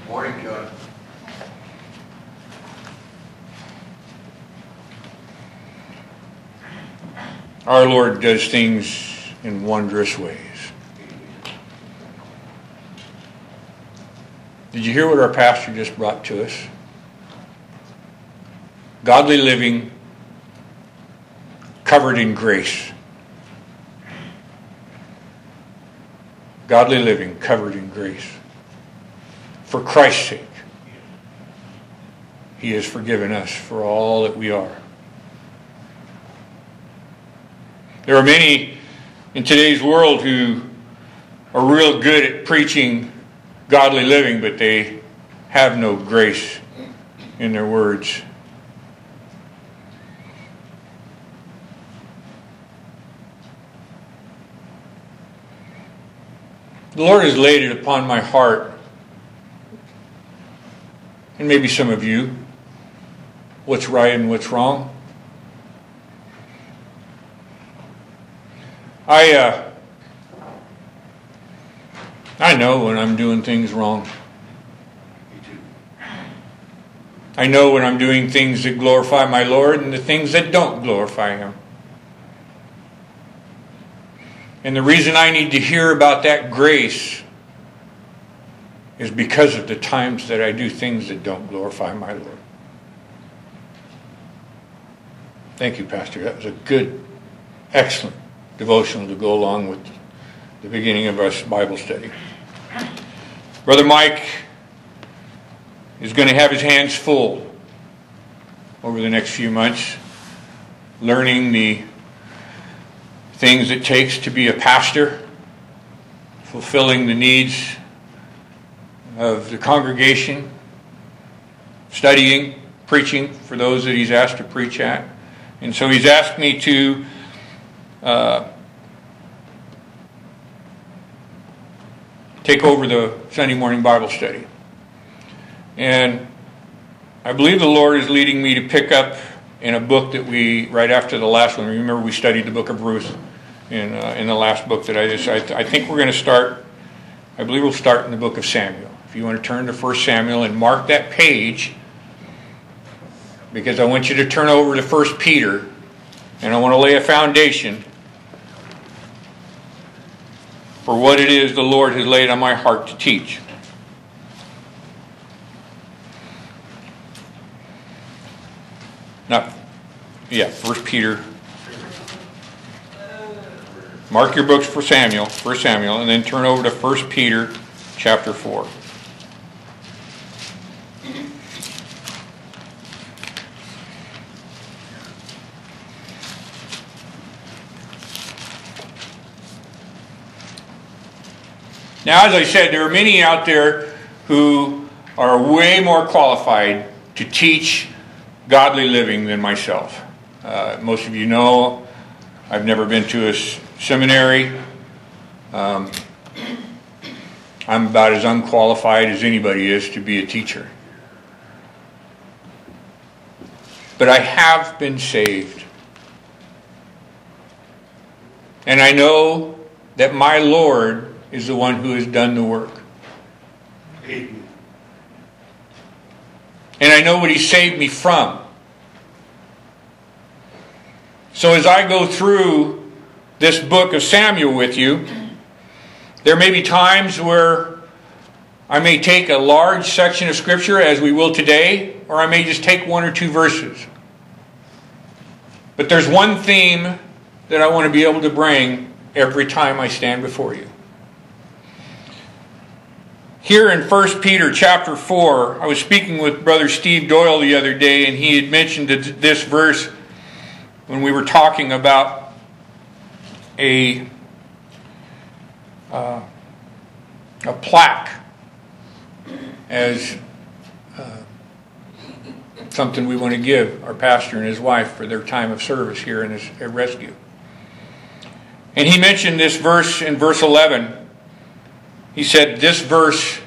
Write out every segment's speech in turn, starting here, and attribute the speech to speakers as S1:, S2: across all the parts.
S1: Morning, John.
S2: Our Lord does things in wondrous ways. Did you hear what our pastor just brought to us? Godly living covered in grace. Godly living covered in grace. For Christ's sake, He has forgiven us for all that we are. There are many in today's world who are real good at preaching godly living, but they have no grace in their words. The Lord has laid it upon my heart, and maybe some of you, what's right and what's wrong. I know when I'm doing things wrong.
S1: Me too.
S2: I know when I'm doing things that glorify my Lord and the things that don't glorify Him. And the reason I need to hear about that grace is because of the times that I do things that don't glorify my Lord. Thank you, Pastor. That was a good, excellent devotional to go along with the beginning of our Bible study. Brother Mike is going to have his hands full over the next few months, learning the things it takes to be a pastor, fulfilling the needs of the congregation, studying, preaching for those that he's asked to preach at. And so he's asked me to take over the Sunday morning Bible study. And I believe the Lord is leading me to pick up in a book that we, right after the last one, remember we studied the book of Ruth in the last book that I think we're going to start, I believe we'll start in the book of Samuel. If you want to turn to 1 Samuel and mark that page, because I want you to turn over to 1 Peter, and I want to lay a foundation for what it is the Lord has laid on my heart to teach. Not, yeah, 1 Peter. Mark your books for Samuel, 1 Samuel, and then turn over to 1 Peter chapter 4. Now, as I said, there are many out there who are way more qualified to teach godly living than myself. Most of you know I've never been to a seminary. I'm about as unqualified as anybody is to be a teacher. But I have been saved. And I know that my Lord is the one who has done the work.
S1: Amen.
S2: And I know what He saved me from. So as I go through this book of Samuel with you, there may be times where I may take a large section of Scripture, as we will today, or I may just take one or two verses. But there's one theme that I want to be able to bring every time I stand before you. Here in 1 Peter chapter 4, I was speaking with Brother Steve Doyle the other day, and he had mentioned this verse when we were talking about a plaque as something we want to give our pastor and his wife for their time of service here in his rescue. And he mentioned this verse in verse 11. He said this verse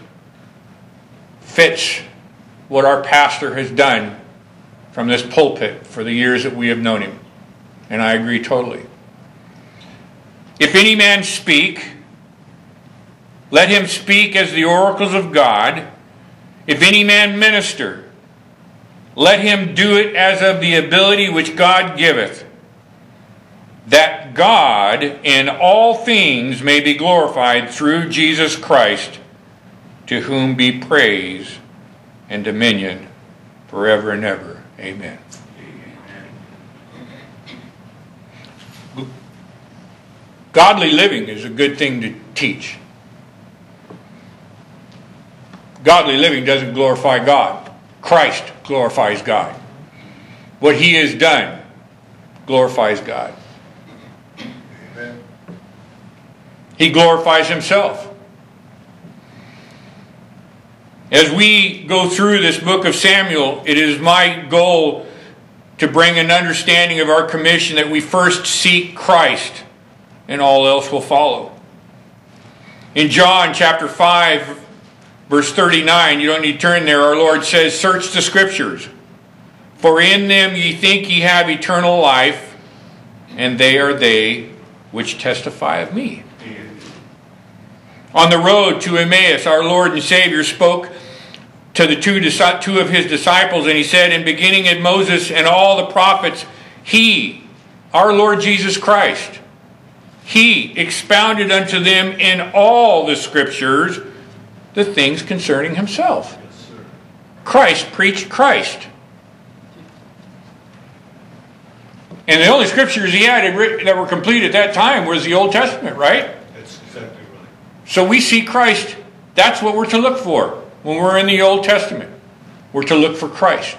S2: fits what our pastor has done from this pulpit for the years that we have known him. And I agree totally. If any man speak, let him speak as the oracles of God. If any man minister, let him do it as of the ability which God giveth, that God in all things may be glorified through Jesus Christ, to whom be praise and dominion forever and ever. Amen. Godly living is a good thing to teach. Godly living doesn't glorify God. Christ glorifies God. What He has done glorifies God.
S1: Amen.
S2: He glorifies Himself. As we go through this book of Samuel, it is my goal to bring an understanding of our commission that we first seek Christ and all else will follow. In John chapter 5, verse 39, you don't need to turn there, our Lord says, "Search the Scriptures, for in them ye think ye have eternal life, and they are they which testify of me." On the road to Emmaus, our Lord and Savior spoke to the two of His disciples, and He said, "In beginning at Moses and all the prophets, He, our Lord Jesus Christ, He expounded unto them in all the Scriptures the things concerning Himself."
S1: Yes, sir.
S2: Christ preached Christ. And the only Scriptures He had that were complete at that time was the Old Testament, right?
S1: That's exactly right.
S2: So we see Christ. That's what we're to look for when we're in the Old Testament. We're to look for Christ.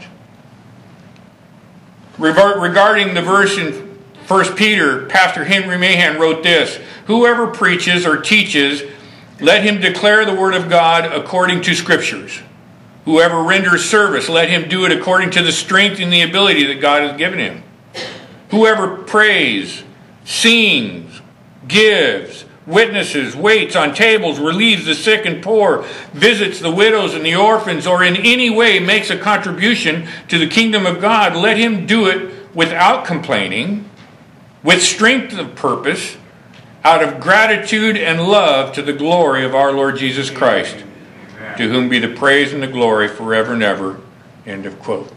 S2: Regarding the verse in 1 Peter, Pastor Henry Mahan wrote this: "Whoever preaches or teaches, let him declare the Word of God according to Scriptures. Whoever renders service, let him do it according to the strength and the ability that God has given him. Whoever prays, sings, gives, witnesses, waits on tables, relieves the sick and poor, visits the widows and the orphans, or in any way makes a contribution to the kingdom of God, let him do it without complaining, with strength of purpose, out of gratitude and love to the glory of our Lord Jesus Christ, to whom be the praise and the glory forever and ever." End of quote.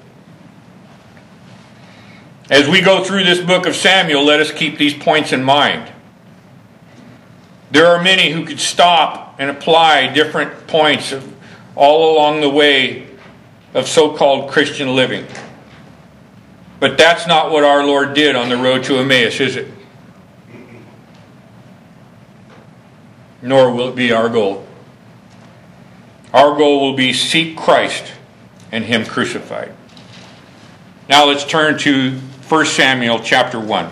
S2: As we go through this book of Samuel, let us keep these points in mind. There are many who could stop and apply different points all along the way of so-called Christian living. But that's not what our Lord did on the road to Emmaus, is it? Nor will it be our goal. Our goal will be seek Christ and Him crucified. Now let's turn to 1 Samuel chapter 1.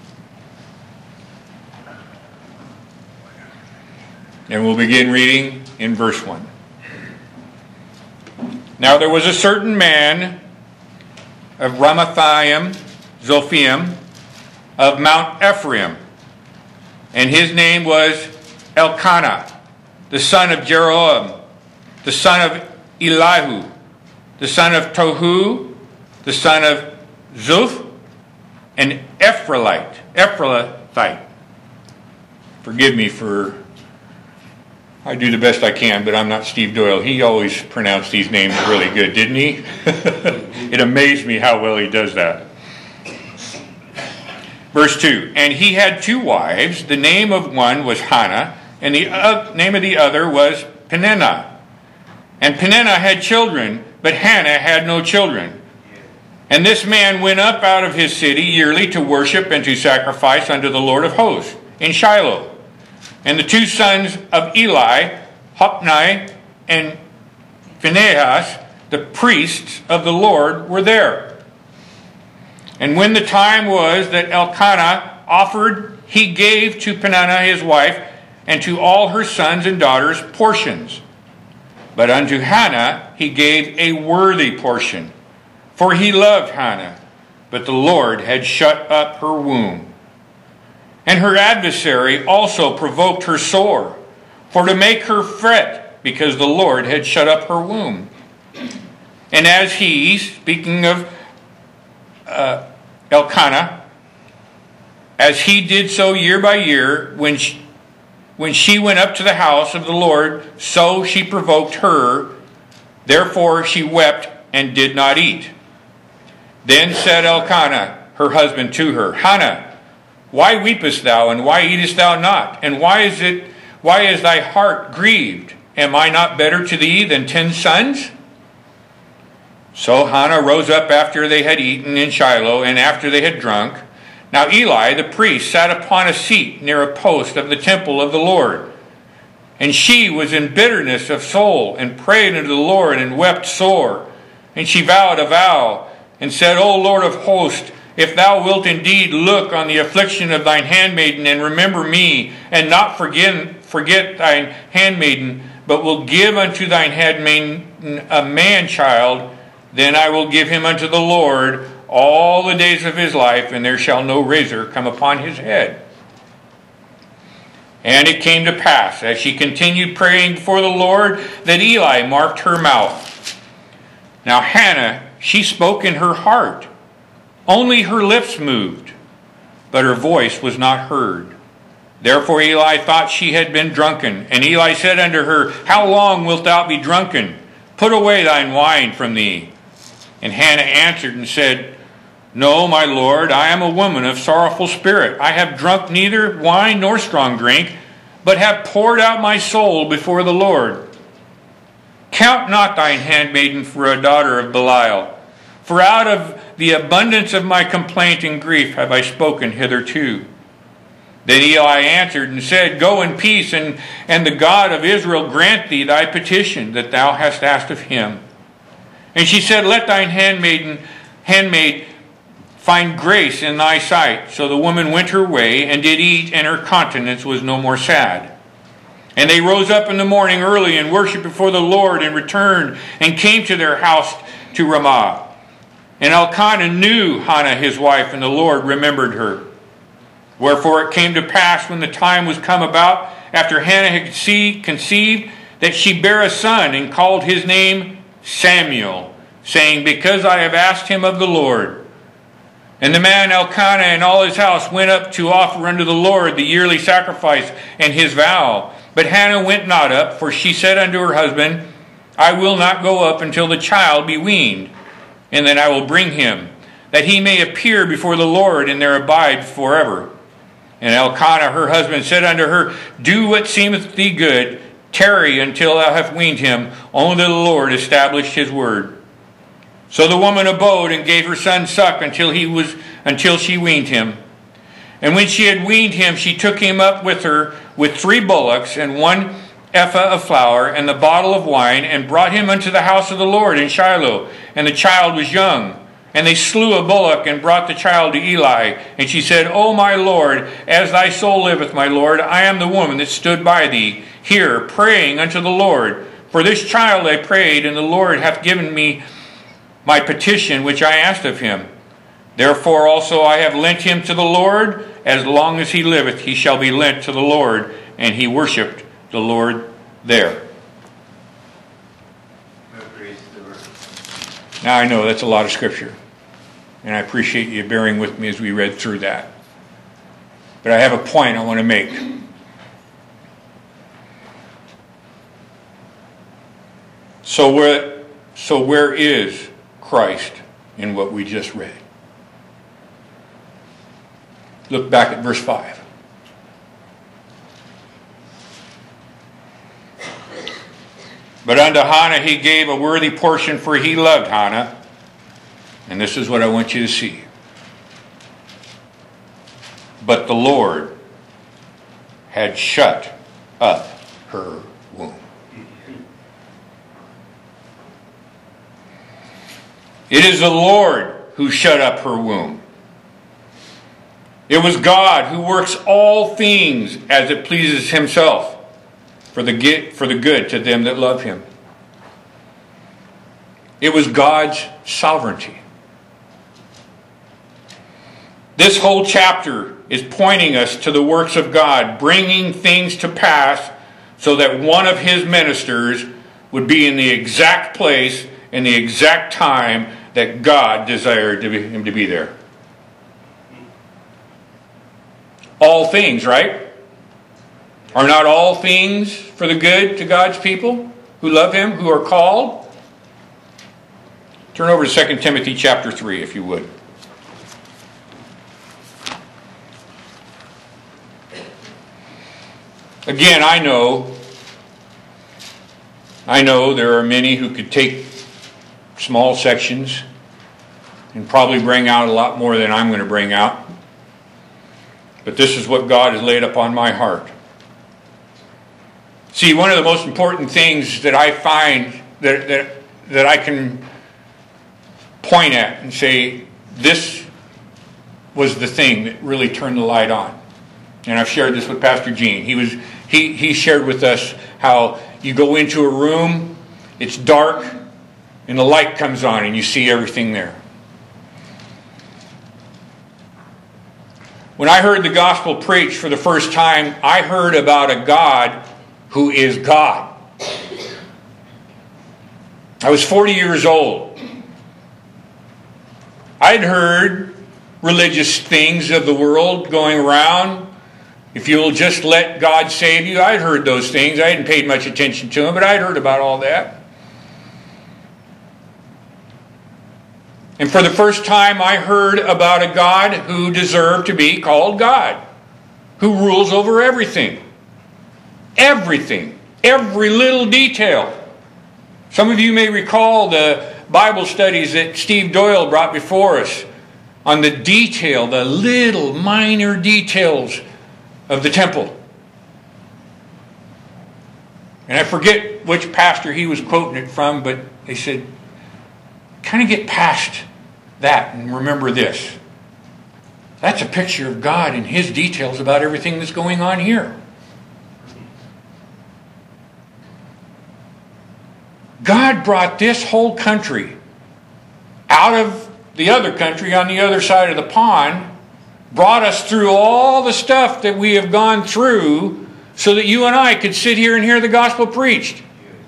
S2: And we'll begin reading in verse 1. "Now there was a certain man of Ramathaim, Zophim, of Mount Ephraim, and his name was Elkanah, the son of Jeroham, the son of Elihu, the son of Tohu, the son of Zuph, an Ephrathite." Forgive me for... I do the best I can, but I'm not Steve Doyle. He always pronounced these names really good, didn't he? It amazed me how well he does that. Verse 2, "And he had 2 wives. The name of one was Hannah, and the name of the other was Peninnah. And Peninnah had children, but Hannah had no children. And this man went up out of his city yearly to worship and to sacrifice unto the Lord of hosts in Shiloh. And the 2 sons of Eli, Hophni and Phinehas, the priests of the Lord, were there. And when the time was that Elkanah offered, he gave to Peninnah his wife and to all her sons and daughters portions. But unto Hannah he gave a worthy portion, for he loved Hannah, but the Lord had shut up her womb. And her adversary also provoked her sore, for to make her fret, because the Lord had shut up her womb. And as he," speaking of Elkanah, "as he did so year by year, when she went up to the house of the Lord, so she provoked her, Therefore she wept and did not eat. Then said Elkanah, her husband, to her, Hannah, why weepest thou, and why eatest thou not? And why is thy heart grieved? Am I not better to thee than 10 sons? So Hannah rose up after they had eaten in Shiloh, and after they had drunk. Now Eli the priest sat upon a seat near a post of the temple of the Lord. And she was in bitterness of soul, and prayed unto the Lord, and wept sore. And she vowed a vow, and said, O Lord of hosts, if thou wilt indeed look on the affliction of thine handmaiden, and remember me, and not forget thine handmaiden, but will give unto thine handmaiden a man-child, then I will give him unto the Lord all the days of his life, and there shall no razor come upon his head. And it came to pass, as she continued praying before the Lord, that Eli marked her mouth. Now Hannah, she spoke in her heart. Only her lips moved, but her voice was not heard. Therefore Eli thought she had been drunken. And Eli said unto her, How long wilt thou be drunken? Put away thine wine from thee. And Hannah answered and said, No, my Lord, I am a woman of sorrowful spirit. I have drunk neither wine nor strong drink, but have poured out my soul before the Lord. Count not thine handmaiden for a daughter of Belial, for out of the abundance of my complaint and grief have I spoken hitherto. Then Eli answered and said, Go in peace, and the God of Israel grant thee thy petition that thou hast asked of him. And she said, Let thine handmaid find grace in thy sight. So the woman went her way, and did eat, and her countenance was no more sad. And they rose up in the morning early, and worshipped before the Lord, and returned, and came to their house to Ramah. And Elkanah knew Hannah his wife, and the Lord remembered her. Wherefore it came to pass, when the time was come about, after Hannah had conceived, that she bare a son, and called his name Samuel, saying, Because I have asked him of the Lord. And the man Elkanah and all his house went up to offer unto the Lord the yearly sacrifice and his vow. But Hannah went not up, for she said unto her husband, I will not go up until the child be weaned, and then I will bring him, that he may appear before the Lord, and there abide forever. And Elkanah her husband said unto her, Do what seemeth thee good, tarry until thou hast weaned him, only the Lord established his word. So the woman abode, and gave her son suck until she weaned him. And when she had weaned him, she took him up with her with 3 bullocks, and 1 ephah of flour, and the bottle of wine, and brought him unto the house of the Lord in Shiloh. And the child was young. And they slew a bullock, and brought the child to Eli. And she said, O my Lord, as thy soul liveth, my Lord, I am the woman that stood by thee here, praying unto the Lord. For this child I prayed, and the Lord hath given me my petition which I asked of him. Therefore also I have lent him to the Lord. As long as he liveth, he shall be lent to the Lord. And he worshipped the Lord there. Now I know that's a lot of scripture, and I appreciate you bearing with me as we read through that. But I have a point I want to make. So where is Christ in what we just read? Look back at verse 5. But unto Hannah he gave a worthy portion, for he loved Hannah. And this is what I want you to see. But the Lord had shut up her womb. It is the Lord who shut up her womb. It was God who works all things as it pleases himself, for the good to them that love him. It was God's sovereignty. This whole chapter is pointing us to the works of God, bringing things to pass so that one of his ministers would be in the exact place and the exact time that God desired him to be there. All things, right? Are not all things for the good to God's people who love him, who are called? Turn over to 2 Timothy chapter 3, if you would. Again, I know there are many who could take small sections and probably bring out a lot more than I'm going to bring out. But this is what God has laid upon my heart. See, one of the most important things that I find that I can point at and say, this was the thing that really turned the light on. And I've shared this with Pastor Gene. He shared with us how you go into a room, it's dark, and the light comes on and you see everything there. When I heard the gospel preached for the first time, I heard about a God who is God. I was 40 years old. I'd heard religious things of the world going around. If you'll just let God save you, I'd heard those things. I hadn't paid much attention to them, but I'd heard about all that. And for the first time, I heard about a God who deserved to be called God, who rules over everything. Everything. Every little detail. Some of you may recall the Bible studies that Steve Doyle brought before us on the detail, the little minor details of the temple. And I forget which pastor he was quoting it from, but they said, kind of get past that and remember this. That's a picture of God and His details about everything that's going on here. God brought this whole country out of the other country on the other side of the pond, brought us through all the stuff that we have gone through so that you and I could sit here and hear the gospel preached.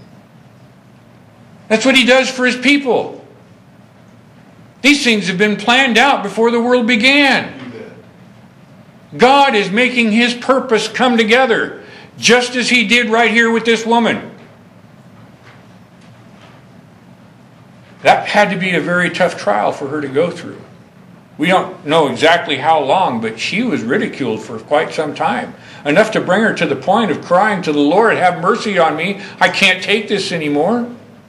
S2: That's what He does for His people. These things have been planned out before the world began. God is making His purpose come together, just as He did right here with this woman. That had to be a very tough trial for her to go through. We don't know exactly how long, but she was ridiculed for quite some time. Enough to bring her to the point of crying to the Lord, "Have mercy on me. I can't take this anymore."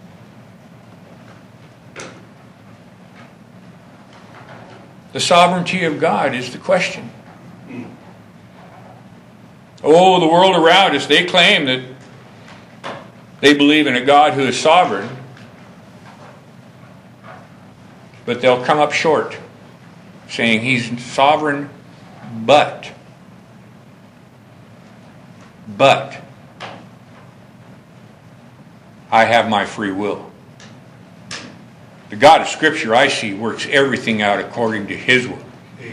S2: The sovereignty of God is the question. Oh, the world around us, they claim that they believe in a God who is sovereign, but they'll come up short saying He's sovereign, but I have my free will. The God of Scripture, I see, works everything out according to His will.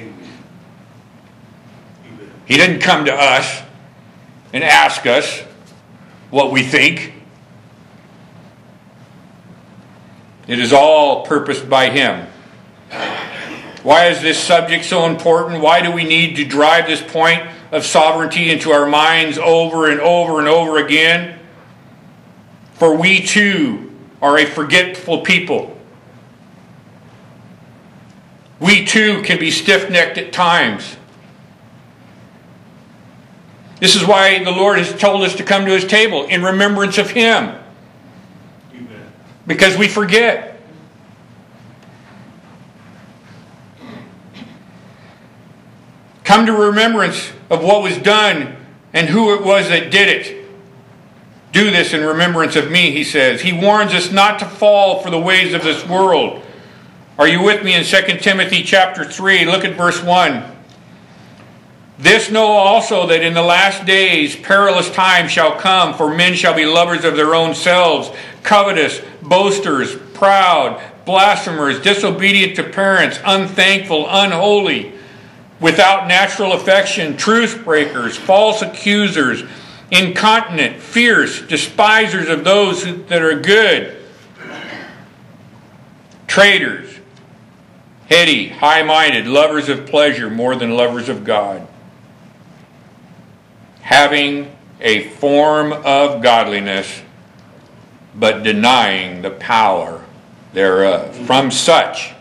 S2: He didn't come to us and ask us what we think. It is all purposed by Him. Why is this subject so important? Why do we need to drive this point of sovereignty into our minds over and over and over again? For we too are a forgetful people. We too can be stiff-necked at times. This is why the Lord has told us to come to His table in remembrance of Him. Amen. Because we forget. Come to remembrance of what was done and who it was that did it. Do this in remembrance of me, He says. He warns us not to fall for the ways of this world. Are you with me in 2 Timothy chapter 3? Look at verse 1. This know also that in the last days perilous times shall come, for men shall be lovers of their own selves, covetous, boasters, proud, blasphemers, disobedient to parents, unthankful, unholy, without natural affection, truce breakers, false accusers, incontinent, fierce, despisers of those that are good, traitors, heady, high-minded, lovers of pleasure more than lovers of God, having a form of godliness, but denying the power thereof. From such,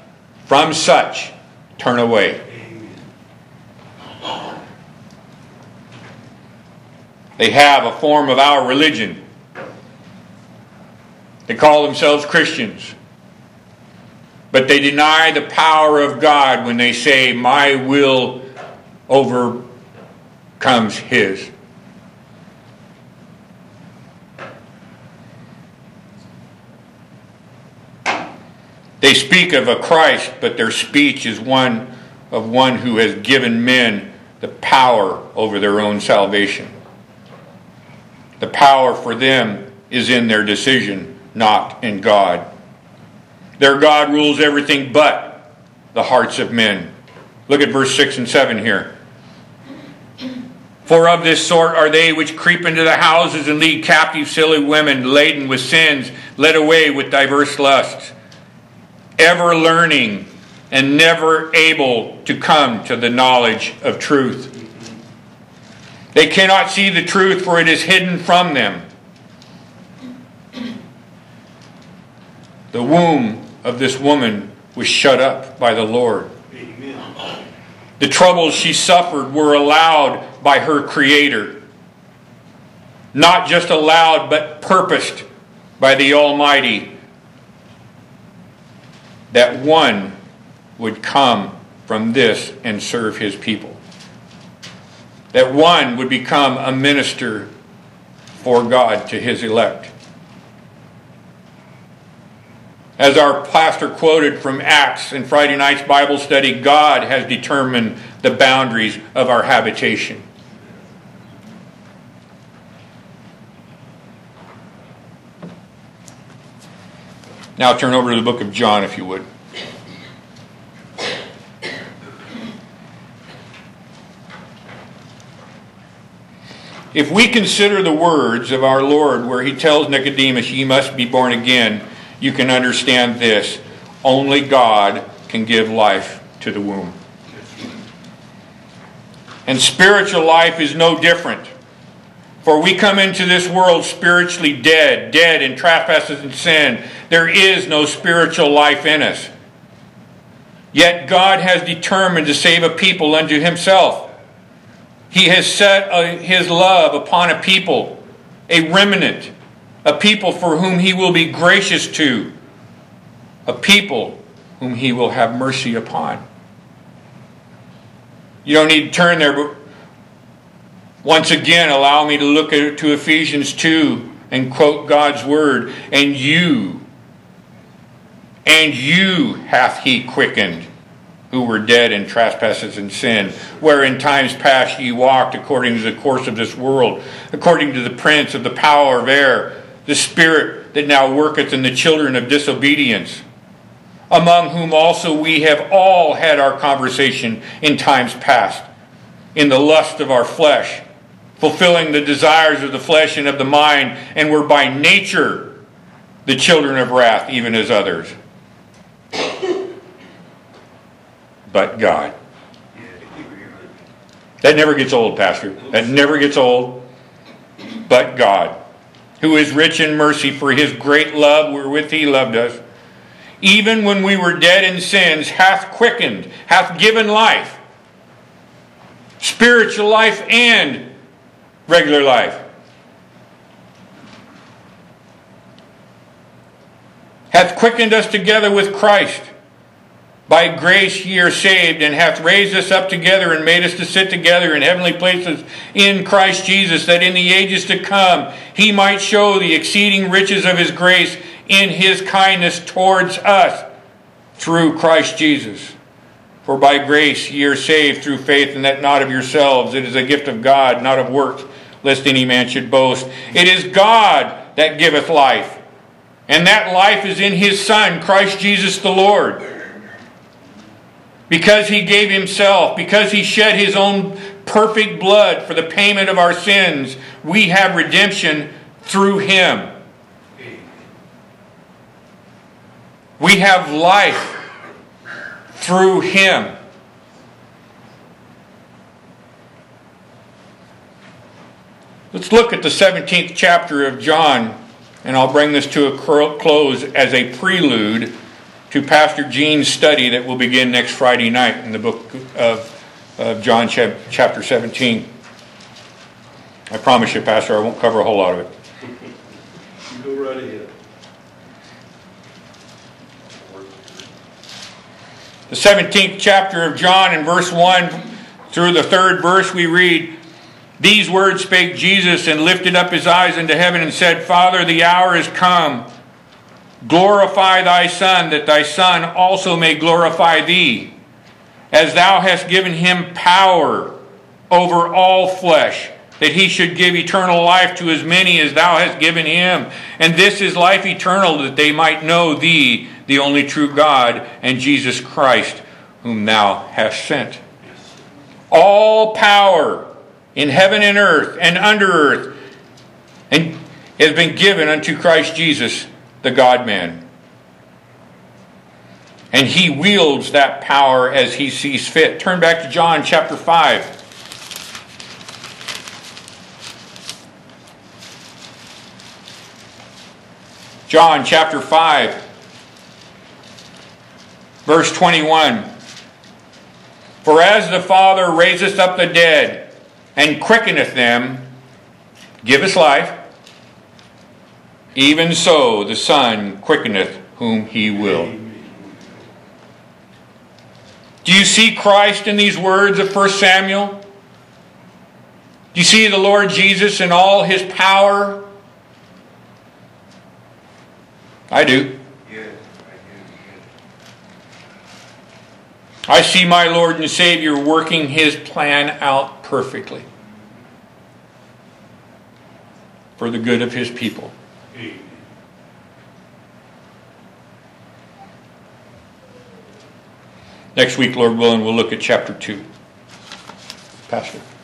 S2: turn away. They have a form of our religion. They call themselves Christians. But they deny the power of God when they say, my will overcomes His. They speak of a Christ, but their speech is one who has given men the power over their own salvation. The power for them is in their decision, not in God. Their God rules everything but the hearts of men. Look at verse 6 and 7 here. For of this sort are they which creep into the houses and lead captive silly women laden with sins, led away with diverse lusts, ever learning and never able to come to the knowledge of truth. They cannot see the truth, for it is hidden from them. The womb of this woman was shut up by the Lord. Amen. The troubles she suffered were allowed by her Creator. Not just allowed, but purposed by the Almighty. That one would come from this and serve His people. That one would become a minister for God to His elect. As our pastor quoted from Acts in Friday night's Bible study, God has determined the boundaries of our habitation. Now turn over to the book of John, if you would. If we consider the words of our Lord where He tells Nicodemus, ye must be born again, you can understand this. Only God can give life to the womb. And spiritual life is no different. For we come into this world spiritually dead in trespasses and sin. There is no spiritual life in us. Yet God has determined to save a people unto Himself. He has set His love upon a people, a remnant, a people for whom He will be gracious to, a people whom He will have mercy upon. You don't need to turn there, but once again, allow me to look to Ephesians 2 and quote God's word. And you hath He quickened, who were dead in trespasses and sin, where in times past ye walked according to the course of this world, according to the prince of the power of air, the spirit that now worketh in the children of disobedience, among whom also we have all had our conversation in times past, in the lust of our flesh, fulfilling the desires of the flesh and of the mind, and were by nature the children of wrath, even as others. But God. That never gets old, Pastor. That never gets old. But God, who is rich in mercy for His great love wherewith He loved us, even when we were dead in sins, hath quickened, hath given life, spiritual life and regular life, hath quickened us together with Christ. By grace ye are saved, and hath raised us up together and made us to sit together in heavenly places in Christ Jesus, that in the ages to come He might show the exceeding riches of His grace in His kindness towards us through Christ Jesus. For by grace ye are saved through faith, and that not of yourselves. It is a gift of God, not of works, lest any man should boast. It is God that giveth life, and that life is in His Son, Christ Jesus the Lord. Because He gave Himself, because He shed His own perfect blood for the payment of our sins, we have redemption through Him. We have life through Him. Let's look at the 17th chapter of John And I'll bring this to a close as a prelude to Pastor Gene's study that will begin next Friday night in the book of John chapter 17. I promise you, Pastor, I won't cover a whole lot of it.
S1: You go right ahead.
S2: The 17th chapter of John, in verse 1 through the 3rd verse, we read, "These words spake Jesus, and lifted up his eyes unto heaven, and said, Father, the hour is come. Glorify thy Son, that thy Son also may glorify thee, as thou hast given him power over all flesh, that he should give eternal life to as many as thou hast given him. And this is life eternal, that they might know thee, the only true God, and Jesus Christ, whom thou hast sent. All power in heaven and earth and under earth and has been given unto Christ Jesus, the God-man. And he wields that power as he sees fit." Turn back to John chapter 5. John chapter 5, verse 21. "For as the Father raiseth up the dead, and quickeneth them, giveth life, even so the Son quickeneth whom he will." Do you see Christ in these words of 1 Samuel? Do you see the Lord Jesus in all his power? I do.
S1: Yes,
S2: I see my Lord and Savior working his plan out perfectly for the good of his people.
S1: I do.
S2: Next week, Lord willing, we'll look at chapter 2. Pastor.